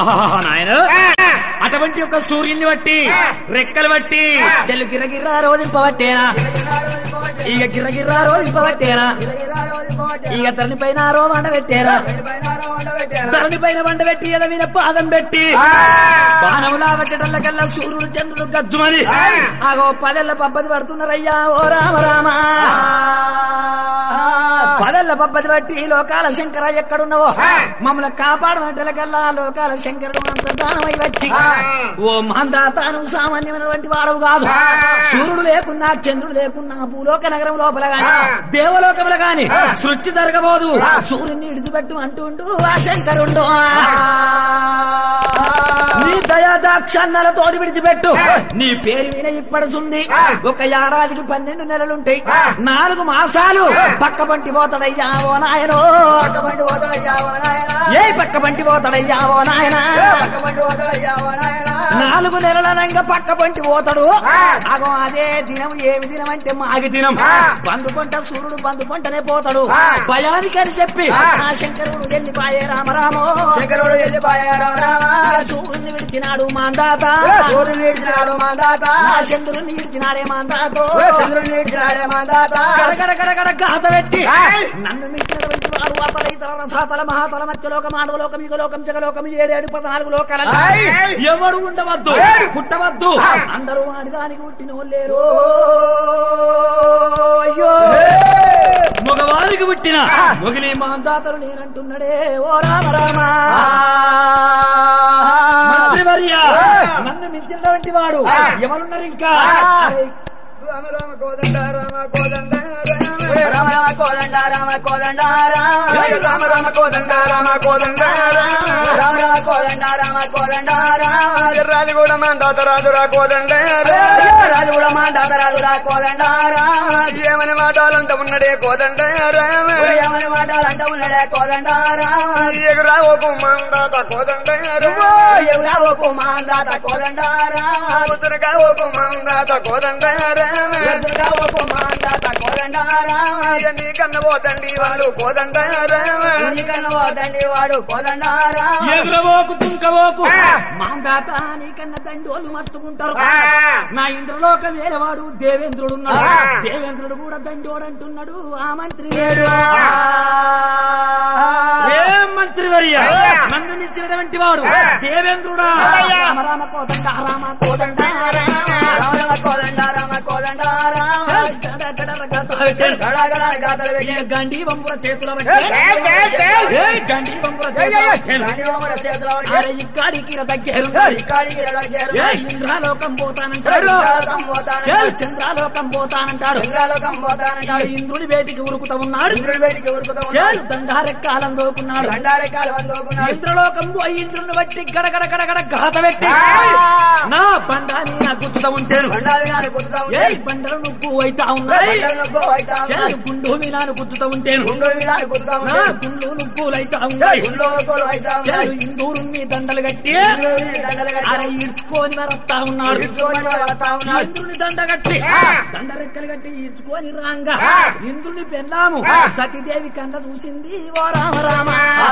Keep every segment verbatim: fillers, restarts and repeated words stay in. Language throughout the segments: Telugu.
నాయన అటువంటి ఒక సూర్యుని బట్టి రెక్కలు బట్టి చెల్లు గిరగిర్రా రోదింపబట్టేనా ఇక గిరగిర్రా రోదింపబట్టేనా ఇక తలని పైన రో వండ పెట్టేరా ధరణి పైన వండ పెట్టి ఎద మీద పాదం పెట్టి బాణములా పెట్టటల్ల కల్లా సూర్యుడు చంద్రుడు గజ్జుమని ఆగో పదెల్ల పబ్బది పడుతున్నారయ్యా ఓ రామ రామ పదెల్ల పబ్బది బట్టి లోకాల శంకర ఎక్కడున్నావో మమ్మల్ని కాపాడమంటలకల్లా లోకాల శంకరుడు అంతర్ధానమై వచ్చి ఓ మాందాతాను సామాన్యమైనటువంటి వాడవు కాదు సూర్యుడు లేకున్నా చంద్రుడు లేకున్నా భూలోక నగరం లోపల గాని దేవలోకముల గాని సృష్టి జరగబోదు సూర్యుని విడిచిపెట్టు అంటుండు ఆ శంకరుండు నీ దయాదాక్షాన్నాలతోటి విడిచిపెట్టు నీ పేరు విన ఇప్పడుతుంది ఒక ఏడాదికి పన్నెండు నెలలుంటాయి నాలుగు మాసాలు పక్క పంటి పోతాడయ్యా ఓ నాయనో ఏ పక్క పంటి పోతాడయ్యా ఓ నాయన నాలుగు నెలలనంగా పక్క పంటి పోతాడు అగో అదే దినం ఏమి దినం అంటే మాగి దినం బందుకుంట సూర్యుడు బందుకుంటనే పోతాడు భయానికి అని చెప్పి ఆ శంకరుడు వెళ్ళిపాయే రామరామో శంకరుడు వెళ్ళిపాయే రామరామ సూర్యుని విడిచినాడు మాందాత సూర్యుని విడిచినాడు మాందాత చంద్రుని విడిచినాడే మాందాతో చంద్రుని విడిచినాడే మాందాత కడగడ కడగడ గాత పెట్టి నన్ను మించినటువంటి వాడు అతల ఇతర రసాతల మహాతల మధ్యలోక మానవలోకం యుగలోకం జగలోకం ఏడేడు పద్నాలుగు లోకాల ఎవడు ఉండవద్దు పుట్టవద్దు అందరూ వాడిదానికి పుట్టిన లేరు అయ్యో మగవారికి పుట్టిన మొగిలి మహందాతలు నేనంటున్నాడే ఓ రామ రామ మంత్రివర్య నన్ను మించినటువంటి వాడు ఎవరున్నారు ఇంకా రామ రామ కోదండ రామ కోదండ రామ రామ కోదండ రామ కోదండ రామ రామ కోదండ రామ కోదండ రామ రామ కోదండ రామ కోదండ రాజు కూడా మాందాత రాజురా కోదండ రాజు కూడా మాందాత రాజురా కోదండ ఏమని మాటాలంట ఉన్నడే కోదండ రామ ఏమని మాటాలంట ఉన్నడే కోదండ ఎగురా ఓకు మాందాత కోదండ ఎగురా ఓకు మాందాత కోదండ ఉత్తరగా ఓకు మాందాత కోదండ ఎదురుగా ఓకు మాందాత కోదండ నీ కన్న పోతండి వాడు కోదండ నీ కన్న పోతండి వాడు కోదండ ఎగురవోకు పుంకవోకు మాందాత నీ కన్న దండోలు మత్తుకుంటారు నా ఇంద్రలోక వేరేవాడు దేవేంద్రుడు ఉన్నాడు దేవేంద్రుడు కూడా దండోడు అంటున్నాడు ఆ మంత్రి వేడు ఏం మంత్రి వర్య నన్ను మించినటువంటి వాడు దేవేంద్రుడా రామ రామ కోదండ రామ కోదండ రామ కోదండ రామ కోదండ గండి వంపుర చేతుల గండి వంపుర ఇక్కడికి దగ్గర ఇంద్రాలోకం పోతానంటాడు చంద్రాలోకం పోతానంటాడు ఇంద్రుడి వేటికి ఉరుకుతా ఉన్నాడు దండారెక్కాలం దోకున్నాడు ఇంద్రలోకం పోయి ఇంద్రుని బట్టి గడగడ గడగడ గాత పెట్టి నా బండాని నా గుర్తుతా ఉంటాను ఏ బండలు నువ్వు అయితా ఉన్నాయి గుండు మీనాను గుర్తుతా ఉంటాను నా గుండు నువ్వులు అయితా ఉన్నాయి ఇందూరు దండలు కట్టి అరే ఈడ్చుకొని వరస్తా ఉన్నాడు ఇంద్రుని దండ కట్టి దండ రెక్కలు కట్టి ఈడ్చుకొని రాంగా ఇంద్రుని పెళ్ళాము సతీదేవి కన్న చూసింది ఓ రామ రామ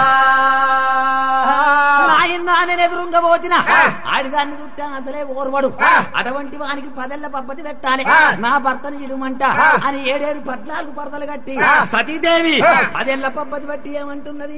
నాయన నేను ఎదురుగా పోతిన ఆడిదాన్ని చుట్టా అసలే ఓర్వడు అటువంటి వానికి పదెల్ల పబ్బతి పెట్టాలి నా భర్తను ఇడుమంట అని ఏడేడు పద్నాలుగు పరదలు కట్టి సతీదేవి పదేళ్ల పబ్బతి బట్టి ఏమంటున్నది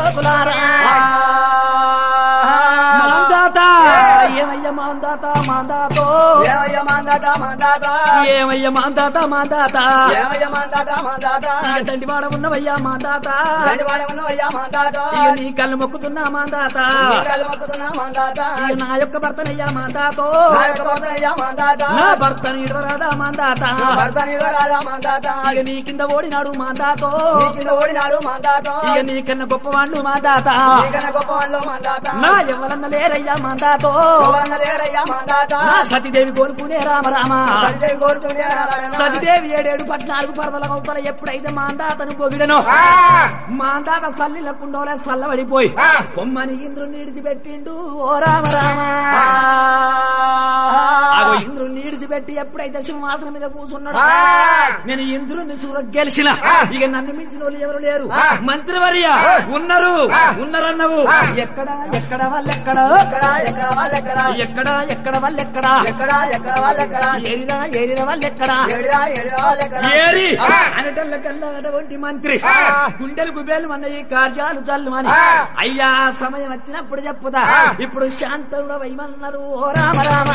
మాందాత ఏమయ్య మాందాత మాందాతో ఏమయ్య మాందాత మాందాత ఏమయ్య మాందాత మాందాత ఏమయ్య మాందాత మాందాత ఇక దండివాడ ఉన్నవయ్యా మాందాత దండివాడ ఉన్నవయ్యా మాందాత ఇక నీ కళ్ళు మొక్కుతున్నా మాందాత నీ కళ్ళు మొక్కుతున్నా మాందాత ఇక నా యొక్క భర్తనయ్యా మాందాతో నా యొక్క భర్తనయ్యా మాందాత నా భర్తని ఇడవరాదా మాందాత భర్తని ఇడవరాదా మాందాత ఇక నీ కింద ఓడినాడు మాందాతో నీ కింద ఓడినాడు మాందాతో ఇక నీ కన్నా గొప్పవాళ్ళు మాందాత నీ కన్నా గొప్పవాళ్ళు మాందాత నా ఎవరన్న లేరయ్యా మాందాతో ఎవరన్న లేరయ్యా మాందాత నా సతీదేవి కోరుకునే రామ రామ సతీదేవి కోరుకునే రామ సతీదేవి ఏడేడు పద్నాలుగు పరదల అవుతారు ఎప్పుడైతే మాందాతను పొగిడను మాందాత సల్లిల కుండోలే సల్లబడిపోయి కొమ్మని ఇంద్రుని విడిచిపెట్టిండు ఓ రామ రామ ఇంద్రుని ఇడిచిపెట్టి ఎప్పుడైతే సింహాసనం మీద కూర్చున్నాడు నేను ఇంద్రుని సూర గెలిచిన ఇక నన్ను మించిన వాళ్ళు ఎవరు లేరు మంత్రివర్య ఉన్నారు ఉన్నారన్నవు ఎక్కడ ఎక్కడ వాళ్ళెక్కడ ఎక్కడ ఎక్కడ వాళ్ళెక్కడ ఏరిరా ఏరిన వాళ్ళెక్కడ ఏరి అనటల్లకల్లా అటువంటి మంత్రి గుండెలు గుబేలు మన ఈ కార్యాలు చల్లుమని అయ్యా సమయం వచ్చినప్పుడు చెప్పుదా ఇప్పుడు శాంతంలో వైమన్నారు ఓ రామ రామ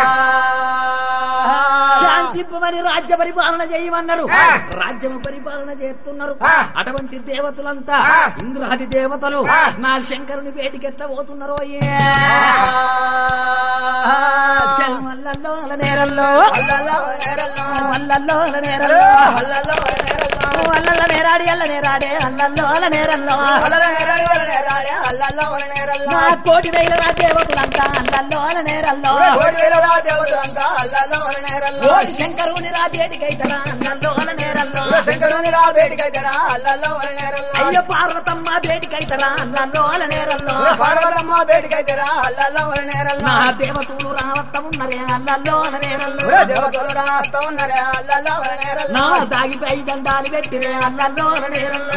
శాంతింపమని రాజ్య పరిపాలన చేయమన్నారు రాజ్యము పరిపాలన చేస్తున్నారు అటువంటి దేవతలంతా ఇంద్రాది దేవతలు నా శంకరుని పేటికి ఎట్లా పోతున్నారో మల్లల్లో నేరల్లో మల్లల్లో నేరల్లో అల్లల్ల నేరాడి అల్ల నేరాడే అల్లల్లో అల్ల నేరల్లో నా కోటి వేల దేవతలంతా అల్లల్లో అల్ల నేరల్లో శంకరుని రా బేటికైతరా అల్లల్లో అల్ల నేరల్లో అయ్య పార్వతమ్మ బేటికైతరా అల్లల్లో అల్ల నేరల్లో నా దేవతలు రావత్తమున్నరే అల్లల్లో అల్ల నేరల్లో నా దాగిపై దండాలు పెట్టిరే అల్లల్లో అల్ల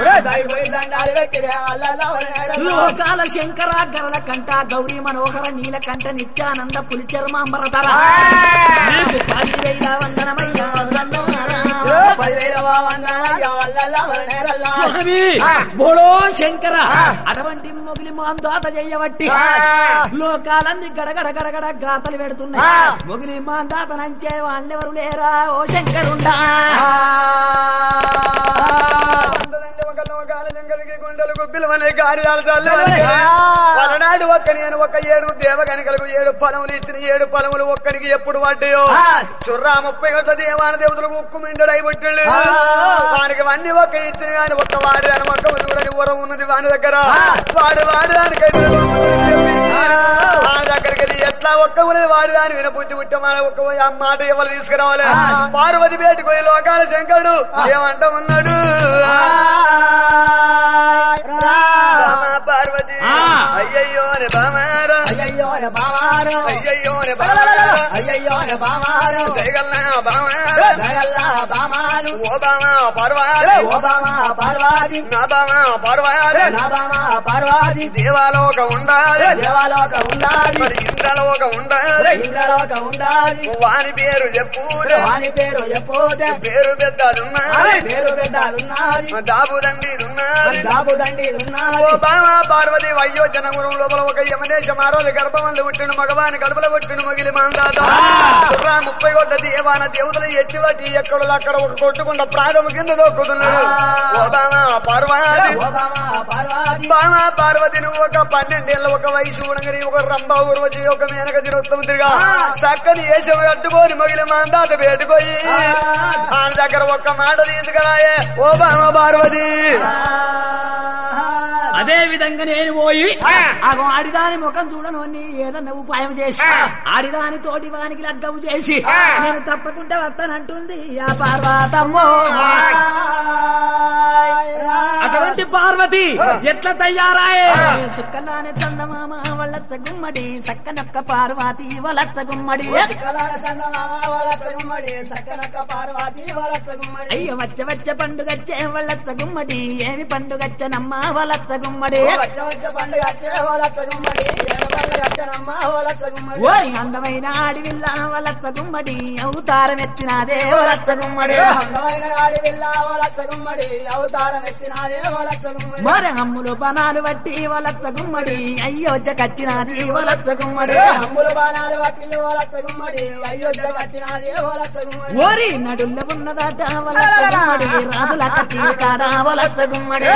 నేరల్లో లోకాల శంకర గరల కంట గౌరీ మనోహర నీల కంట నిత్యానంద పులిచర్మాంబరధర నీకు పదివేల వందనమయ్యా స్వామి బోడో శంకర అటువంటి మొగిలి మాందాత చెయ్యబట్టి లోకాలన్నీ గడగడ గడగడ గాతలు పెడుతున్నాయి మొగిలి మాందాత నంచే వాళ్ళెవరు లేరా ఓ శంకరుండా గుండెలు గుబ్బిలు అనే కార్యాలు చల్లనాడు ఒక్క నేను ఒక ఏడు దేవగనికలకు ఏడు ఫలములు ఇచ్చిన ఏడు ఫలములు ఒక్కడికి ఎప్పుడు పడ్డాయో చుర్రా ముప్పై గంటల దేవాన దేవతలకు ఉక్కు మిండడై పుట్టిళ్ళు వానికి అన్ని ఒక్క ఇచ్చిన కానీ ఒక్క వాడి అని ఒక్క కూడా ఊరం ఉన్నది వాని దగ్గర వాడు వాడి దానికైతే దగ్గరికి వెళ్ళి ఎట్లా ఒక్క ఉన్నది వాడి దాని విన బుద్ధి పుట్టమా ఒక్క మాట ఎవరు తీసుకురావాలి పార్వతి బేటికి పోయి లోకాల శంకరుడు ఏమంట ఉన్నాడు పార్వతి అయ్యయ్యో రే బామారా అయ్యయ్యో రే బామారా అయ్యయ్యో రే బామారా అయ్యయ్యో రే బామారా జయగల్లా బామారా జయగల్లా బామారు ఓ బామా పార్వతి ఓ బామా పార్వతి నా బామా పార్వతి నా బామా పార్వతి దేవాలోక ఉండాలి దేవాలోక ఉండాలి మరి ఇంద్రలోక ఉండాలి ఇంద్రలోక ఉండాలి వాని పేరు చెప్పు వాని పేరు చెప్పోదే పేరు పెద్దలున్నాయి పేరు పెద్దలున్నాయి దాబుదండి ఉన్నది దాబుదండి ఉన్నది ఓ బామా పార్వతి వయోజనగురం లోపల ఒక యమనేశం ఆ రోజు గర్భంలో పుట్టిన మగవాని కడుపులో పుట్టిన మొగిలి మాందాత ముప్పై కోట్ల దేవాన దేవతలు ఎట్టి వాటి ఎక్కడ అక్కడ ఒక కొట్టుకుండా ప్రాణము కింద దొక్కుతున్నాడు ఓ బామా పార్వతి బామా పార్వతి నువ్వు ఒక పన్నెండేళ్ల ఒక వయసు ఉండగని ఒక రంభ ఊర్వచి ఒక మేనక చిరుత్తముగా చక్కని వేషం కట్టుకొని మొగిలి మాందాత పెట్టుకోయి ఆయన దగ్గర ఒక్క మాట తీసుకురాయే ఓ బామా పార్వతి అదే విధంగా నేను పోయి అగో ఆడిదాని ముఖం చూడను అని ఏదన్నా ఉపాయం చేసి ఆడిదాని తోటి వానికి లగ్గము చేసి నేను తప్పకుండా వస్తానంటుంది ఆ పార్వతమ్మో అటువంటి పార్వతి ఎట్లా తయారాయే సుక్కలానే చందమామ వల్లచ్చ గుమ్మడి సక్కనక్క పార్వతి వలచ్చ గుమ్మడి అయ్యో వచ్చ వచ్చ పండుగచ్చే వల్లచ్చ గుమ్మడి ఏమి పండుగచ్చనమ్మ వలచ్చ గుమ్మడి ఓయ్ అందమైన ఆడివిల్ల వలచ్చ గుమ్మడి అవతారం ఎత్తినాదే వలచ్చ గుమ్మడి మరి అమ్ములు బనాలు బట్టి వలచ్చ గుమ్మడి అయ్యోజ కచ్చినాది వలచ్చ గుమ్మడి ఓరి నడుల్ల ఉన్నదట వలచ్చ గుమ్మడి రాజుల కచ్చి కాడ వలచ్చ గుమ్మడి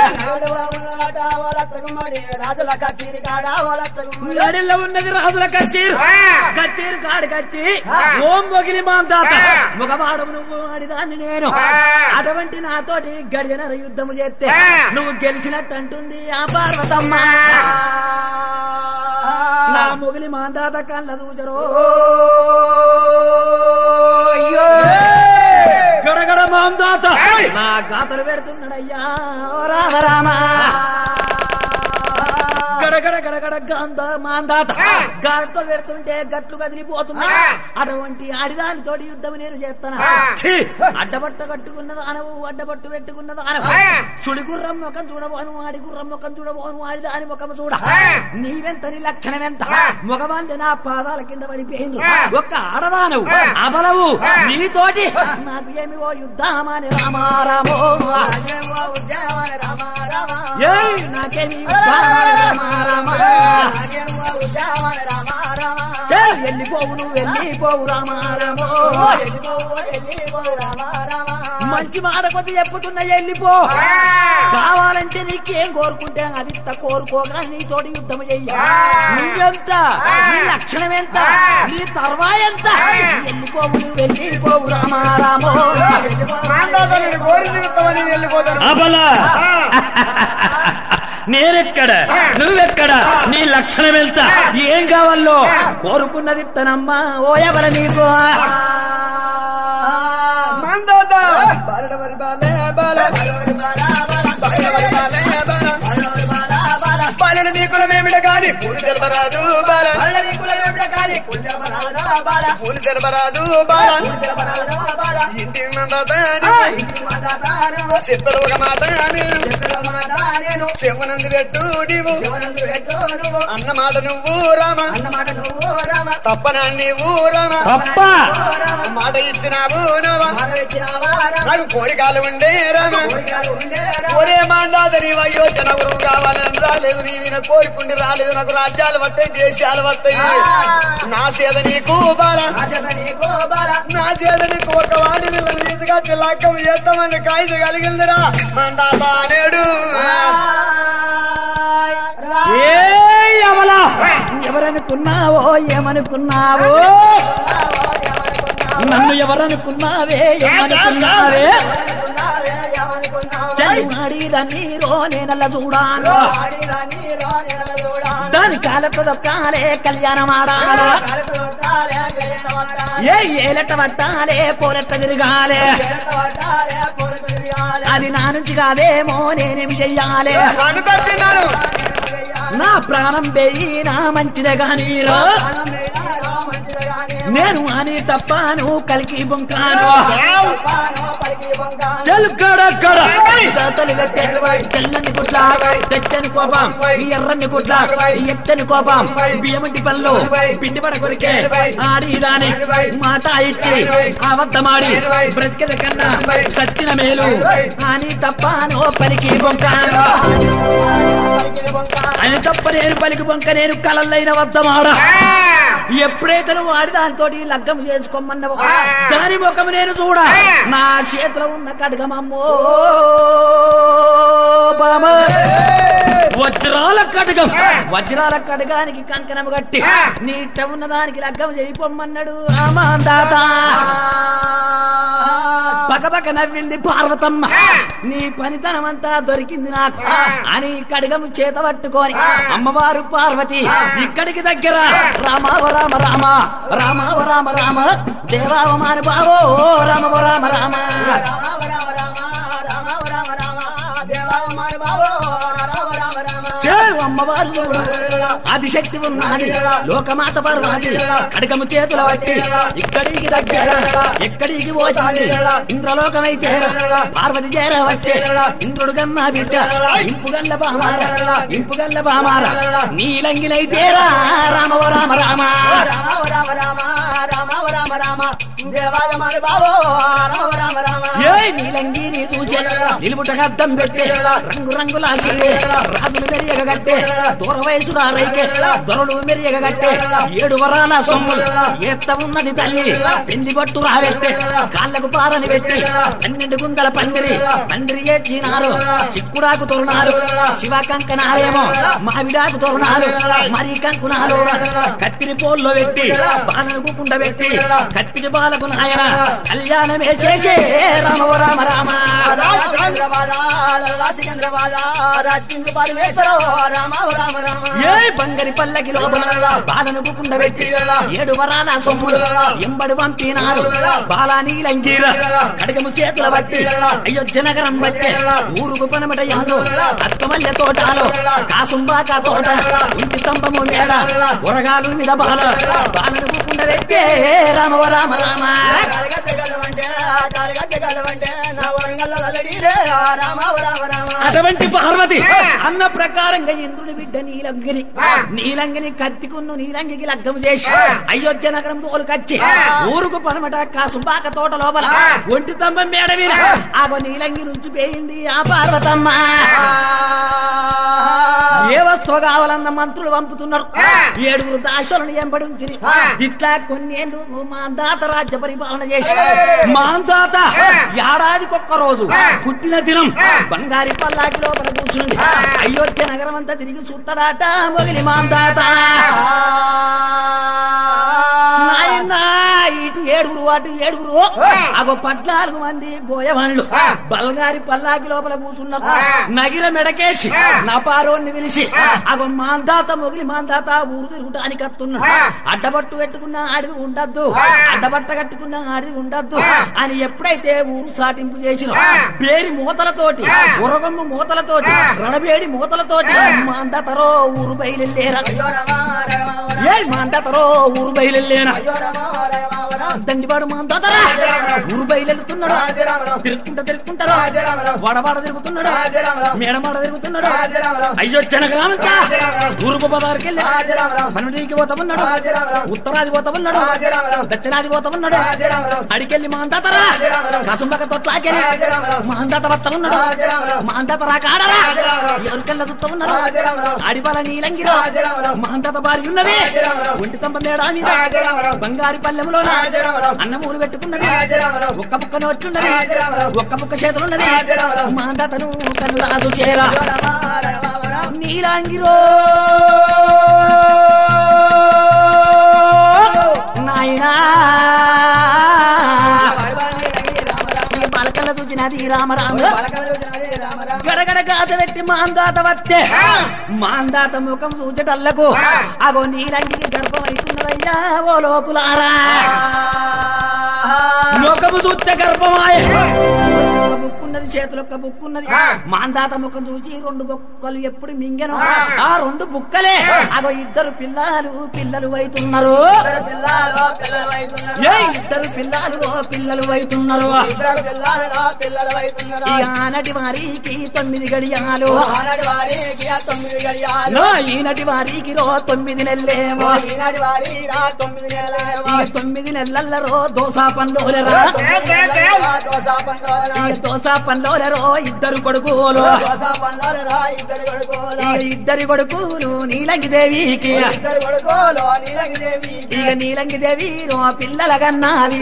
నడుల్ల ఉన్నది రాజుల కచ్చీరు కచ్చీరు కాడు కచ్చి ఓం మొగిలి మాందాత మగవాడము నువ్వు ఆడిదాన్ని నేను అటువంటి నాతోటి గడిజనర యుద్ధము చేస్తే నువ్వు గెలిచినట్టు అంటుంది ఆ పార్వతమ్మ నా మొగిలి మాందాత కళ్ళ దూచరో గడగడ మాందాత నా గాతలు పెడుతున్నాడయ్యా రామ రామ గడగడ గడగడ గంధ మాందాత గాడితో పెడుతుంటే గట్లు కదిలిపోతుంది అటువంటి ఆడిదానితోటి యుద్ధం నేను చేస్తాను అడ్డబట్ట కట్టుకున్నది అనవు అడ్డబట్టు పెట్టుకున్నది అనవు సుడి గుర్రం ముఖం చూడబోను ఆడి గుర్రం ముఖం చూడబోను ఆడిదాని ముఖం చూడ నీవెంత నీ లక్షణం ఎంత మగవాళ్ళు నా పాదాల కింద పడిపోయింది ఒక్క ఆడదానవు అబలవు నీతోటి నాకు ఏమి ఓ యుద్ధమాని రామారామో నాకేమి వెళ్ళిపోవు నువ్వు వెళ్ళిపోవు రామారామో మంచి మాట కొద్ది చెప్పుతున్నా వెళ్ళిపో కావాలంటే నీకేం కోరుకుంటే అది కోరుకోగా నీతోటి యుద్ధం చెయ్య నువ్వెంత నీ లక్షణం ఎంత నీ తర్వా ఎంత వెళ్ళిపోవు నువ్వు వెళ్ళిపోవు రామారామో అబలా నేనెక్కడ నువ్వెక్కడ నీ లక్షణం వెళ్తా ఏం కావాలో కోరుకున్నది తనమ్మా ఓ ఎవర నీకు బాలలు నీకులమేమిట గాని పూలు తెలపరాదు బాల పూలు తెలపరాదు బాల ఇంటి చెప్పడు ఒక మాట నేను చెవునందు పెట్టు నీవు అన్న మాట నువ్వు రామ తప్పనా నీవు రామ మాట ఇచ్చినావు నాకు కోరికలు ఉండే రామ ఒరే మాండాదని అయోధ్య నగరం కావాలని రాలేదు నీ విన కోరుకుండి రాలేదు నాకు రాజ్యాలు వస్తాయి దేశాలు వస్తాయి నా చేత నీకు బాల నా చేత నీకు ఒక వాడి నీతిగా చిల్లాకం చేస్తామని కాయిద కలిగిందిరా మందాత నేడు ఎవరనుకున్నావో ఏమనుకున్నావో నన్ను ఎవరనుకున్నావే ఏమనుకున్నావే చలిమాడిదాన్ని రో నేనల్ల చూడాను దాని కాలతో దొక్కాలే కళ్యాణమాడాలి ఏ ఏలెట్ట పట్టాలే పోలెట్ట తిరగాలే అది నా నుంచి కాదేమో నేనేమి చెయ్యాలి నా ప్రాణం పెయ్యి నా మంచిదే గాని నేను అని తప్పాను కలికి బొంకాను చెల్కడక్కడ తెల్లని గుట్ల తెచ్చని కోపం ఎర్రని గుట్ల ఎత్తని కోపం బియ్యమంటి పళ్ళు పిండి పడ కొరికే ఆడిదాని మాట ఇచ్చి అబద్ధమాడి బ్రతికెద కన్నా సచ్చిన మేలు అని తప్పాను పలికి బొంకాను అని తప్ప నేను పలికి బొంక నేను కలల్లైన వద్దమాడ ఎప్పుడైతే నువ్వు ఆడిదానితో లగ్గం చేసుకోమన్నావు దాని ముఖం నేను చూడ నా చేతిలో ఉన్న కడగమమ్మో వజ్రాల కడగం వజ్రాల కడగానికి కంకణం కట్టి నీట ఉన్న దానికి లగ్గం చేయిపోమన్నాడు అమ్మాందాత పక్కపక్క నవ్వింది పార్వతమ్మ నీ పనితనమంతా దొరికింది నాకు అని కడగం చేత పట్టుకొని అమ్మవారు పార్వతి ఇక్కడికి దగ్గర రామావ రామ రామ రామావ రామ రామ దేవావమాను బావో రామవ రామ రామ అమ్మవారు ఆదిశక్తి ఉన్నది లోకమాత పర్వాది కడకము చేతుల పట్టి ఇక్కడికి దగ్గర ఎక్కడికి పోతుంది ఇంద్రలోకమైతే పార్వతి చేర వచ్చే ఇంద్రుడు గన్నా బిడ్డ ఇంపుగల్ల బామార ఇంపుగల్ల బామార నీలంగిలైతేరా రామవ రామ రామ ఏ నీలంగిని చూచే నిలుపుటకు అద్దం పెట్టే రంగు రంగుల రాజులు మెరియగ కట్టే దూర వయసు రైకే దొరలు మెరియగ కట్టే ఏడు వరాల సొమ్ములు ఎత్త ఉన్నది తల్లి పెళ్లి పట్టు రాబెట్టే కాళ్లకు పారని పెట్టి పన్నెండు గుంగల పందిరి పందిరి ఏడ్చినారు చిక్కుడాకు తొరునారు శివ కంకనారేమో మావిడాకు తొరునారు మరి కంకునారు కత్తిరి పోల్లో పెట్టి బాణకు కుండ పెట్టి కత్తిరి బాలకు నాయన కళ్యాణమే చేసే రామవ రామ రామ ఏ బంగరి పల్లకి లోపల బాలను కుండ పెట్టి ఏడు వరాల సొమ్ములు ఎంబడి పంపినారు బాలా నీలంగీర కడగము చేతుల బట్టి అయోధ్య నగరం వచ్చే ఊరుకు పనమట ఎందు అత్తమల్లె తోటలో కాసుంబాక తోట ఇంటి స్తంభము మేడ ఉరగాలు మీద బాల బాలను కుండ పెట్టే రామ రామ రామ అటువంటి పార్వతి అన్న ప్రకారంగా ఇంద్రుని బిడ్డ నీలంగిని నీలంగిని కత్తికున్ను నీలంగికి లగ్గము చేసి అయోధ్య నగరం తోలుకొచ్చి ఊరుకు పనమట కాసుంబాక తోట లోపల ఒంటి స్తంభం మేడ మీద ఆగో నీలంగి నుంచి పోయింది ఆ పార్వతమ్మ ఏ వస్తువు కావాలన్న మంత్రులు పంపుతున్నారు ఏడుగురు దాసులను ఎంబడి ఉంచిరి ఇట్లా కొన్నేళ్ళు మాందాత రాజ్య పరిపాలన చేసి మాందాత ఏడాదికొక్క రోజు పుట్టిన దినం బంగారి పల్లాకి లోపల కూర్చుంది అయోధ్య నగరం అంతా తిరిగి చూస్తాడాట మొగిలి మాందాత ఇటు ఏడుగురు అటు ఏడుగురు అగో పద్నాలుగు మంది బోయవాళ్ళు బల్గారి పల్లాకి లోపల కూర్చున్న నగిర మెడకేసి నపారోని పిలిచి అగో మాందాత మొగిలి మాందాత ఊరు తిరుగుటానికి వస్తున్నాడు అడ్డబట్టు పెట్టుకున్న ఆడిది ఉండద్దు అడ్డబట్ట కట్టుకున్న ఆడిది ఉండద్దు అని ఎప్పుడైతే ఊరు సాటింపు చేసిన పేరి మూతలతోటి ఉరగమ్మ మూతలతోటి రణబేడి మూతలతోటి మాందాతరో ఊరు బయలుదేరా ఏ మాందాతరో ఊరు బయలుదేరా దండివాడు మాందాతరా ఊరు బయలుతున్నాడు తిరుగుకుంటా తిరుగుకుంటారు వడవాడ తిరుగుతున్నాడు మేడమాడ తిరుగుతున్నాడు అయోధ్య నగరామంతా తూర్పు పదారికి వెళ్ళి పన్నెండుకి పోతా ఉన్నాడు ఉత్తరాది పోతా ఉన్నాడు దక్షిణాది పోతా ఉన్నాడు అడికెళ్ళి మాందాతరా కసుంబక తొట్లాకెళ్ళి మాందాత వస్తా ఉన్నాడు మాందాత రా కాడరా ఎవరికెళ్ళ చుట్టూ ఉన్నాడు అడిపాల నీలంగిలో మాందాత బారి ఉన్నది ఒంటి తంప మేడా మీద బంగారి పల్లెములో అన్నమూరు పెట్టుకున్నది ఒక్క బుక్క నోట్లున్నది ఒక్క బుక్క చేతులున్నది మాందాతను కను రాదు చేరా నీలాంగిరో నాయనా పలకల చూచినది రామ రామ గడగడ గాత పెట్టి మాందాత వస్తే మాందాత ముఖం చూచటల్లకు అగో నీలంగికి గర్భం అవుతున్నదయ్యా ఓ లోకులారా ముఖము చూస్తే గర్భమాయ బుక్కున్నది చేతులొక్క బుక్కున్నది మాందాత ముఖం చూసి రెండు బుక్కలు ఎప్పుడు మింగెను ఆ రెండు బుక్కలే అగో ఇద్దరు పిల్లలు పిల్లలు అవుతున్నారు ఏ ఇద్దరు పిల్లలు పిల్లలు అవుతున్నారు ఆనటి వారికి తొమ్మిది గడియాలు ఈనటి వారికి రో తొమ్మిది నెల్లేమో తొమ్మిది నెలల్లో దోసా పండ్లోలరా దోసా పండ్లోలరో ఇద్దరు కొడుకులు ఇద్దరి కొడుకులు నీలంగి దేవికి ఇక నీలంగి దేవి రో పిల్లల కన్నాది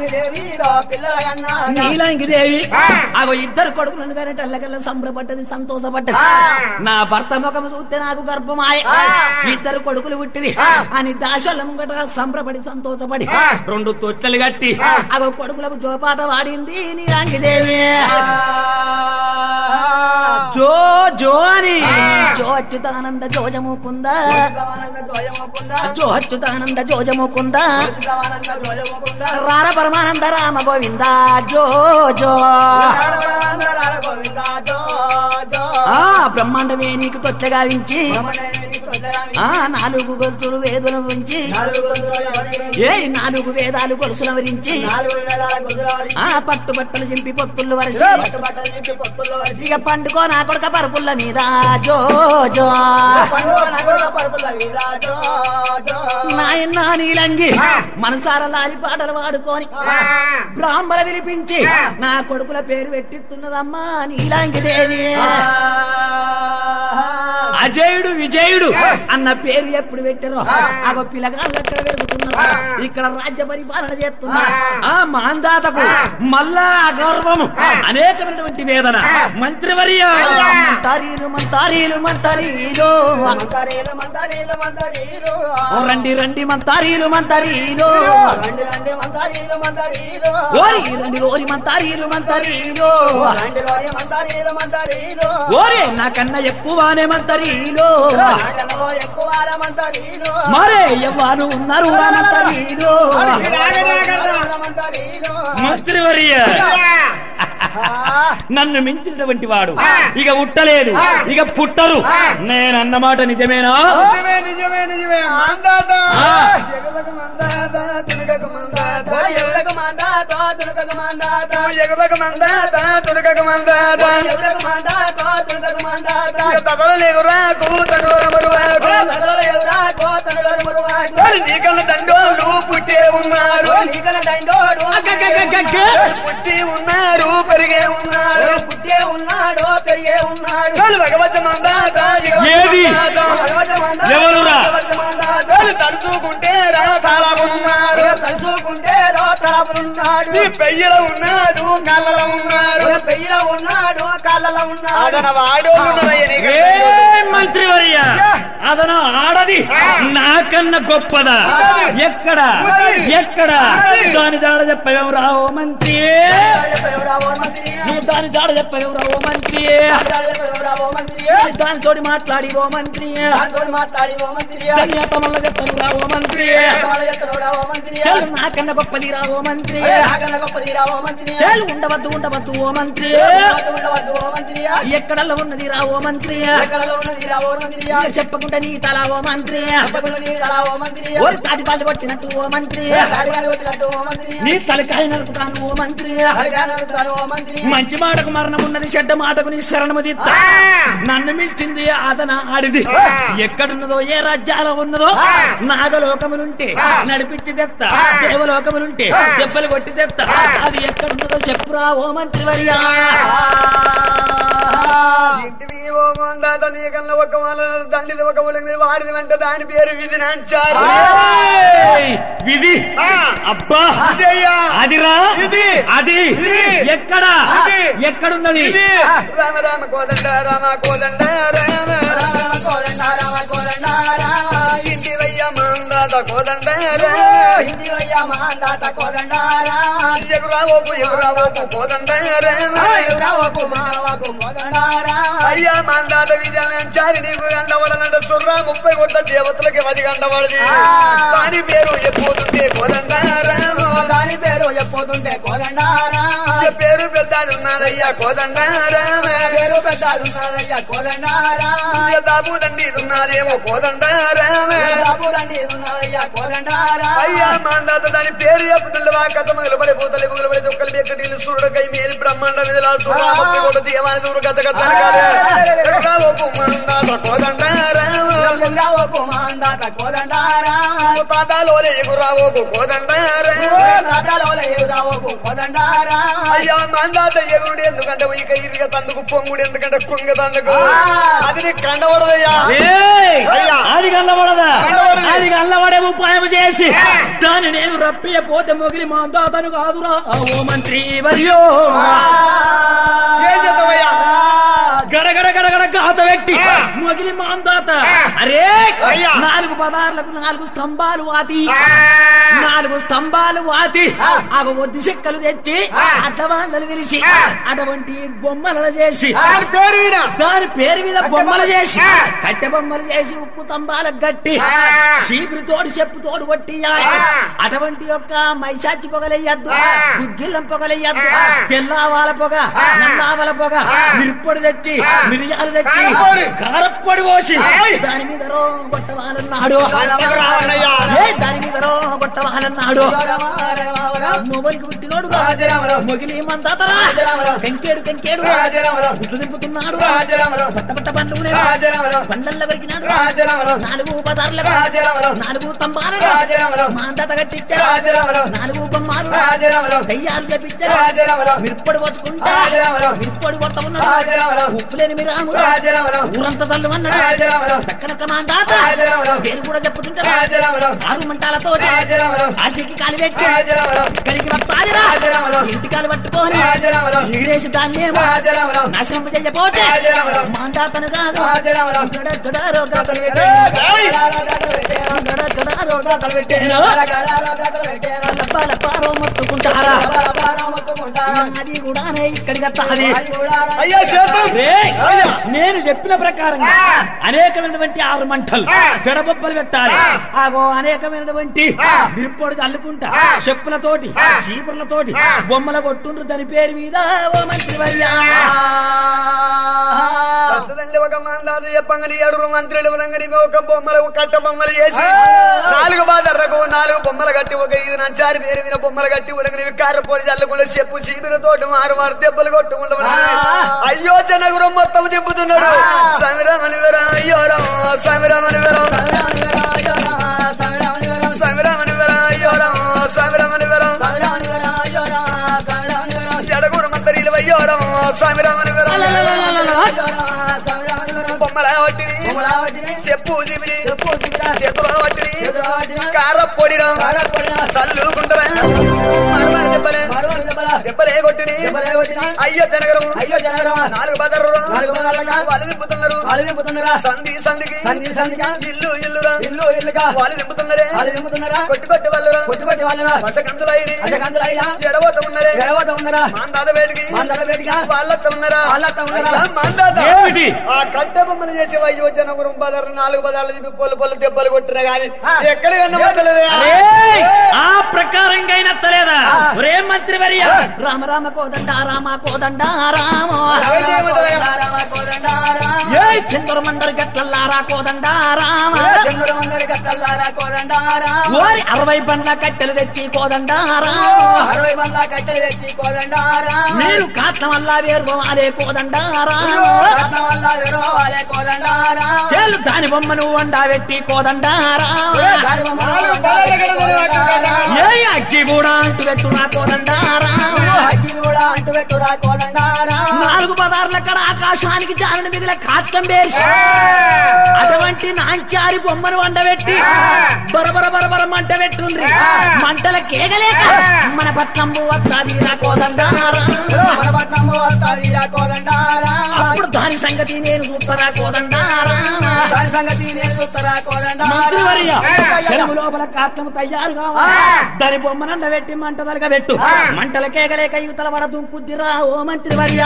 నీలంగి దేవి అగో ఇద్దరు కొడుకులను కానీ టల్లకల్లా సంబరపడ్డది సంతోషపడ్డది నా భర్త ముఖం చూస్తే నాకు గర్భమాయ ఇద్దరు కొడుకులు పుట్టివి అని దాశలం గట్రా సంబరపడి సంతోషపడి రెండు తొట్టెలు కట్టి అగో కొడుకులకు జోపాట వాడింది నీలంగి దేవి జో జో అని జో అచ్యుతానంద జోజముకుంద జో అచ్యుతానంద జోజముకుంద రార పరమానంద రామ గోవింద జో జో ఆ బ్రహ్మాండమే నీకు తొచ్చగా వించి ఆ నాలుగు గొలుసులు వేదుల ఉంచి ఏ నాలుగు వేదాలు గొలుసుల వరించి ఆ పట్టు బట్టలు చింపి పొత్తులు వరసి ఇక పండుకో నా కొడుక పరుపుల్ల మీద జో జో నాయన నీలంగి మనసార లాలి పాటలు పాడుకొని బ్రాహ్మణ విలిపించి నా కొడుకుల పేరు పెట్టిస్తున్నదమ్మా నీలంగి దేవి అజయుడు విజయుడు అన్న పేరు ఎప్పుడు పెట్టారో ఆ పిల్లగాళ్ళు ఎక్కడ పెరుగుతున్నారు ఇక్కడ రాజ్య పరిపాలన చేస్తున్నా ఆ మాందాతకు మళ్ళా గౌరవము అనేకమైనటువంటి వేదన మంత్రివర్య మంతారీలు మంతారీలు మంతరీలు రండి రండి మంతారీలు మంతరీలు ఓరి రండి ఓరి మంతారీలు మంతరీలు ఓరే నాకన్నా ఎక్కువనే మంతరీలు మరే ఎవ్వరు ఉన్నారు మంతరీలు మంత్రివర్య నన్ను మించినటువంటి వాడు ఇక ఉట్టలేదు ఇక పుట్టరు నేనన్నమాట నిజమేనా నిజమే నిజమే మందాత ఎగలకు మందాత తునకకు మందాత ఎగలకు మందాత తునకకు మందాత ఎగలకు మందాత తునకకు మందాత ఎగలకు మందాత తునకకు మందాత తగలలేవురా కూతనోర మరువాకు తగలలేవురా కూతనోర మరువాకు నీకల దండోలు పుట్టే ఉన్నారు నీకల దండోడు పుట్టి ఉన్నారు పెరిగే ఉన్నారు పుట్టే ఉన్నాడు పెరిగే ఉన్నాడు భగవత్ మందాత ఏది ఎవరురా తలుచుకుంటే రాతాలమున్నారు తలుచుకుంటే రాతాలమున్నాడు పెయ్యలో ఉన్నాడు కళ్ళలో ఉన్నారు పెయ్యలో ఉన్నాడు కళ్ళలో ఉన్నాడు వాడు మంత్రివర్య అదన ఆడది నాకన్నా గొప్పదా ఎక్కడ ఎక్కడ దాని దాడ చెప్పేవు రావో మంత్రి నువ్వు దాని దాడ చెప్పేవు రావో మంత్రి దానితోటి మాట్లాడి ఓ మంత్రి మాట్లాడి ఓ మంత్రి చెప్పను రావో మంత్రి నాకన్నా గొప్పది రావో మంత్రి చాలు ఉండవద్దు ఉండవద్దు ఓ మంత్రి ఎక్కడల్లా ఉన్నది రావో మంత్రి చెప్పకుండా నీ తల ఓ మంత్రి ఓరి తాటి పాలు కొట్టినట్టు ఓ మంత్రి నీ తలకాయ నరుపుతాను ఓ మంత్రి మంచి మాటకు మరణం ఉన్నది చెడ్డ మాటకు నీ శరణము దిత్తా నన్ను మిల్చింది ఆదన ఆడిది ఎక్కడున్నదో ఏ రాజ్యాలో ఉన్నదో నాగలోకములుంటే నడిపించి తెత్తా దేవలోకములుంటే దెబ్బలు కొట్టి తెత్తా అది ఎక్కడున్నదో చెప్పురా ఓ మంత్రివర్యా నీకన్నా ఒక దండిది ఒక వాడిని వెంట దాని పేరు విధి నంచారు విధి అబ్బా అదిరా అది ఎక్కడ ఎక్కడున్నది రామ రామ కోదండ రామ కోదండ రామ రామ కోదండ రామ కోదండ ఇంటి వయ్య మాందాత కోదండ ఇంటి వయ్య మాందాత కోదండ ఎగురావోపు ఎగురావోపు కోదండ ఎగురావోపు మావోపు కోదండ అయ్యా మాందాత విజయాచారి నీకు గండవడనంట సుర్రా ముప్పై కోట్ల దేవతలకి పది గండవడది దాని పేరు ఎప్పుతుంటే కోదండ దాని పేరు ఎప్పుతుంటే కోదండ పేరు పెద్దాలున్నారయ్యా కోదండ పేరు పెద్దాలున్నారయ్యా కోదండ దాబు దండి ఉన్నారేమో కోదండ దాబు దండి ఉన్నారయ్యా కోదండ అయ్యా మాందాత దాని పేరు చెప్పుతుండవా కథ మొదలు పడి పూతలు మొదలు పడి దుక్కలు ఎక్కడీలు సూర్యుడకై మేలు బ్రహ్మాండ విధులా సురా ముప్పై కోట్ల దేవాని దూరు కథ కథ మాందాత కోదండ మాందాత కోదండ పాదాలోనే ఎగురావోకు కోదండ పాదాలోనే ఎగురావోకు కోదండ అయ్యా మాందాత ఎగురుడు ఎందుకంటే ఇక ఇరుగ తందుకు పొంగుడు ఎందుకంటే కుంగ తందుకు అది నీకు కండబడదయ్యా అది కండబడదా అది కండబడే ఉపాయం చేసి దాన్ని నేను రప్పియపోతే మొగిలి మాందాతను కాదురా ఓ మంత్రి వర్యో ఏం చేద్దామయ్యా గడగడ గడగడ గాత పెట్టి మొగిలి మాందాత అరే నాలుగు పదార్లకు నాలుగు స్తంభాలు వాతి నాలుగు స్తంభాలు వాతి ఆ ఒద్ది చెక్కలు తెచ్చి అట్ల వాళ్ళలు విరిచి అటువంటి బొమ్మలు చేసి దాని పేరు మీద బొమ్మలు చేసి కట్టె బొమ్మలు చేసి ఉక్కు స్తంభాలకు గట్టి చీపురుతోడు చెప్పుతోడు కొట్టి అటువంటి యొక్క మైసాచి పొగలెయ్యద్దు గుగ్గిల్లం పొగలెయ్యద్దు తెల్లావాల పొగ నల్లావల పొగ మిరుప్పొడి తెచ్చి మిరియాలు తెచ్చి కారప్పొడి పోసి దాని మీద రో కొట్టవాలన్నాడు దాని మీద రో కొట్టవాలన్నాడు మొగలికి పుట్టినోడు మొగిలి మందాతరా కంకేడు కంకేడు గుట్లు దింపుతున్నాడు పట్ట పట్ట పండ్లు పండ్లల్లో వరికినాడు నాలుగు పదార్లు నాలుగు తంబాలు మాందాత కట్టించారు నాలుగు బొమ్మలు దయ్యాలు చేపించారు మిరుపడి వచ్చుకుంటా మిరుపడి కొత్త ఉన్నాడు ఉప్పులేని మీరు ఊరంతా తల్లు అన్నాడు చక్కనక్క మాందాత పేరు కూడా చెప్పుకుంటారు ఆరు మంటాలతో ఆచికి కాలు పెట్టి ఇక్కడికి వస్తాదిరా ఇంటి కాలు పట్టుకోని ఎగిరేసి దాన్ని నాశనం చెయ్యపోతే మాందాతను కాదు మొత్తుకుంటారా అది కూడా ఇక్కడికి వస్తాది నేను చెప్పిన ప్రకారంగా అనేకమైనటువంటి ఆరు మంటలు పెడబొబ్బలు పెట్టాలి ఆగో అనేకమైనటువంటి విరుపొడికి అల్లుకుంటా చెప్పులతోటి చీపుర్లతోటి బొమ్మల కొట్టుండ్రు దాని పేరు మీద ఓ మంత్రి వర్యా ఒక మందాలు చెప్పంగలి ఏడు మంత్రులు ఒక బొమ్మలు కట్ట బొమ్మలు చేసి నాలుగు బాదర్రకు నాలుగు బొమ్మలు కట్టి ఒక ఇది నంచారి పేరు మీద బొమ్మలు కట్టి ఉడగని కారపొడి చల్లకుండా చెప్పు చీపిన తోటి మారు మారు దెబ్బలు కొట్టుకుంటా అయోధ్య నగరం మొత్తం దింపుతున్నాడు సమరమని విరా అయ్యోరం సమరమని విరా సమరమని విరా అయ్యోరం సమరమని విరా జడగురు మంత్రులు అయ్యోరం సమరమని విరా బొమ్మల వట్టిని చెప్పు చేతుల వట్టిని కార పొడిరా చల్లుకుంటారా దెబ్బలే కొట్టిని అయ్యో జనగరం నాలుగు బదర్రు వాళ్ళు దింపుతున్నారు సంధి సంధికి ఇల్లు ఇల్లురా ఇల్లు ఇల్లుగా వాళ్ళు దింపుతున్నారే కొట్టి కొట్టి వాళ్ళు కొట్టి కొట్టి వాళ్ళు వసకంతులైన ఎడబోత ఉన్నారే ఎడబోత ఉన్నారా మాందాత వేడికి మాందాత వేడిగా వాళ్ళతో ఉన్నారా వాళ్ళతో ఉన్నారా మాందాత ఆ కట్ట బొమ్మలు చేసే అయోధ్య నగరం బదర్రు నాలుగు బదాలు చెప్పి పొలు పొలు దెబ్బలు కొట్టినా గాని ఎక్కడ కన్నబట్టలేదు ఆ ప్రకారంగా అయినా తలేదా ఒరే మంత్రి వర్య రామ రామ కోదండ రామ కోదండ రామ ఏ చంద్రమందరి గట్లల్లారా కోదండ రామ ఓరి అరవై బండ్ల కట్టెలు తెచ్చి కోదండ అరవై బండ్ల కట్టెలు తెచ్చి కోదండ మీరు కాట్ల వల్ల వేరుకోవాలే కోదండ చేలు దాని బొమ్మను వండా పెట్టి కోదండ ఏ అగ్గి కూడా అంటు పెట్టురా కోదండారా నాలుగు పదార్ల కడ ఆకాశానికి జారని మిగిలిన కాత్తం వేసి అటువంటి నాంచారి బొమ్మను వండబెట్టి బరబర బరబర మంట పెట్టుండ్రి మంటల కేగలేక మన పట్నంబు వస్తాదిరా కోదండారా అప్పుడు దాని సంగతి నేను చూస్తారా కోదండారా మంత్రివర్య చెరువు లోపల కాత్రము తయారు కావాలి దాని బొమ్మనంద పెట్టి మంట తలగ పెట్టు మంటల కేగలేక యువతల వడ దుంకుద్దిరా ఓ మంత్రి వర్యా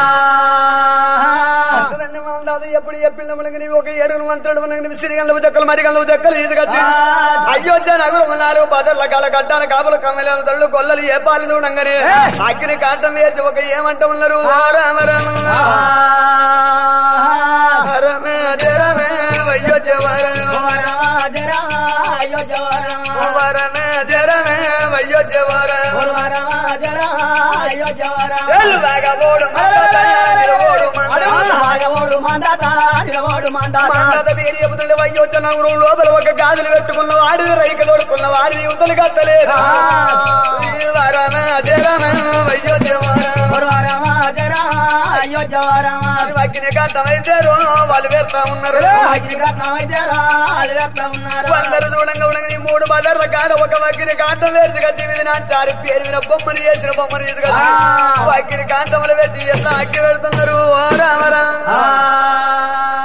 ఎప్పుడు చెప్పిన ఒక ఏడుగురు మంత్రులు సిరిగల్లు దక్కలు మరిగల్లు దక్కలు ఈదుకొచ్చి అయోధ్య నగరం నాలుగు బదర్ల కాళ్ళ కట్టాల కాపులు కమ్మలేని తల్లు గొల్లలు ఏ పాలు చూడంగానే అగ్ని కాటం వేసి ఒక ఏమంట ఉన్నారు రామ రామ రమే రమే అయోధ్య వరమే జరమే అయోధ్య అయోధ్య నగరం లోపల ఒక గాజులు పెట్టుకున్న వాడి రైక తోడుకున్న వాడి యువతలు కట్టలేదు వరమే జరమే అయోధ్య అగ్ని కట్టమైతేరో వాళ్ళు పెడతా ఉన్నారు అందరు చూడంగా ఉండగా మూడు బదర్ల కాడ ఒక అగ్ని కాంతం వేసి కట్టి మీద నాచారి పేరు మీద బొమ్మను చేసిన బొమ్మను తీసుకొచ్చి అగ్ని కాంతములు పెట్టి ఎంత అగ్గి పెడుతున్నారు రామరా